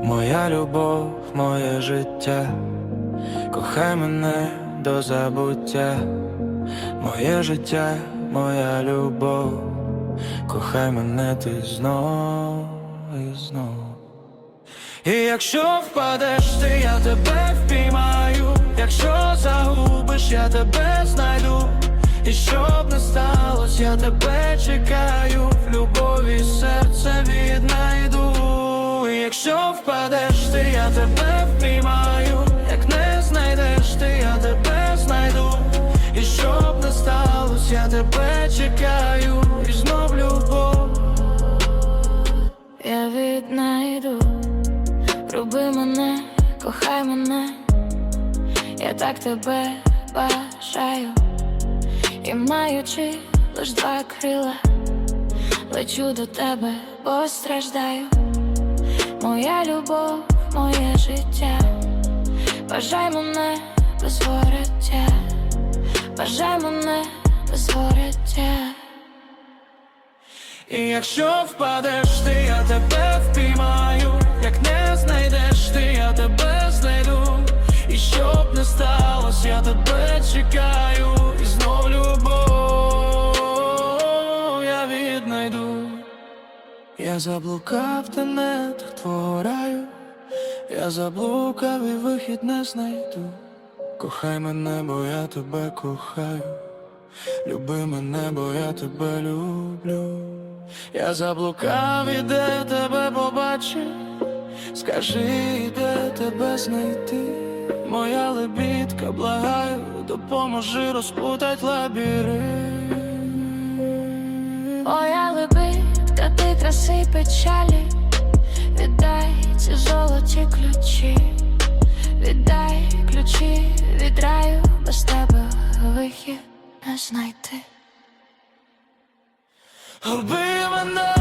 моя любов, моє життя, кохай мене до забуття, моє життя, моя любов, кохай мене ти знов і знов. І якщо впадеш ти, я тебе впіймаю, якщо загубиш, я тебе знайду. І щоб не сталося, я тебе чекаю, в любові серце віднайду. І якщо впадеш ти, я тебе впіймаю, як не знайдеш ти, я тебе знайду. І щоб не сталося, я тебе чекаю, і знов любов я віднайду. Люби мене, кохай мене, я так тебе бажаю. І маючи лиш два крила, лечу до тебе, постраждаю. Моя любов, моє життя, бажай мене без вороття, бажай мене без вороття. І якщо впадеш ти, я тебе впіймаю, як не знайдеш ти, я тебе знайду. І щоб не сталося, я тебе чекаю, і знов любов я віднайду. Я заблукав в тенетах твого раю, я заблукав і вихід не знайду. Кохай мене, бо я тебе кохаю, люби мене, бо я тебе люблю. Я заблукав і де тебе побачив, скажи, де тебе знайти. Моя лебідка, благаю, допоможи розпутать лабіринт. Моя лебідка, ти краси й печалі, віддай ці золоті ключі, віддай ключі від раю, без тебе вихід не знайти. Люби мене.